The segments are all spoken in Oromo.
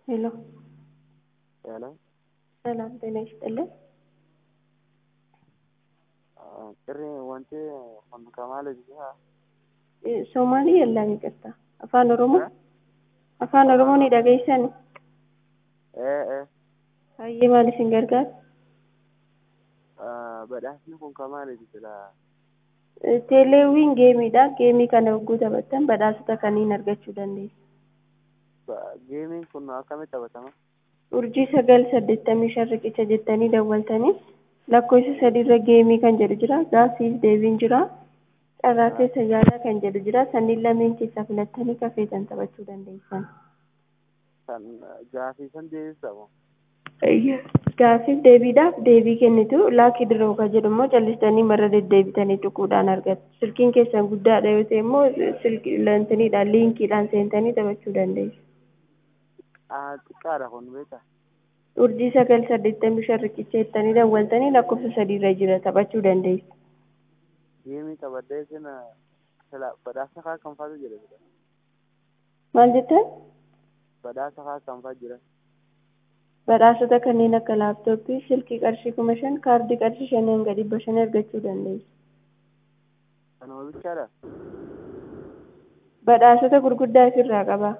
ሄሎ Hello. ሰላም ጤና ይስጥልኝ። Kirri wanti Kamaal jira. ሶማሊ የለም ይቅርታ። afaan oromoo ni dhageessan. hayyee maal isin gargaara? Badhaasni kun Kamaal jira. teeleewwiin geemiidha. geemii kana hogguu taphattan badhaasota kanneen argachuu dandeessu. Geemiin kun akkamitti taphatama? urjii 985 riqicha jettanii dawwaltanii lakkoofsa sadiirra geemii kan jedhu jira. gaaffiif deebiin jira. carraa keessa yaalaa kan jedhu jira. sanniin lameen keessaa filattanii kafeetan taphachuu dandeessan. Kan gaaffii san deebisamu. gaaffiif deebiidhaaf deebii kennitu laakii diroo kan jedhu immoo callistanii marra deddeebitanii tuquudhaan argattu. silkiin keessan guddaadha yoo ta'e immoo lantiniidhaan liinkiidhaan seentanii taphachuu dandeessu. Xiqqaadha kun beektaa? urjii 985 riqicha jettanii dawwaltanii lakkoofsa sadiirra jira taphachuu dandeessu. Geemii taphadhee sina badhaasa kaa kan faatu jira. maal jettan? Badhaasa kaa kan faatu jira. badhaasota kanneen akka laaptooppii, silkii qarshii 5,000, kaardii qarshii 5 hanga 500 argachuu dandeessu. Kan oomishaadha. badhaasota gurguddaa ofirraa qaba.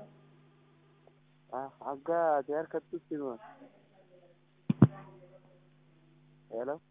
Akka ati harkattutti hima. Hello.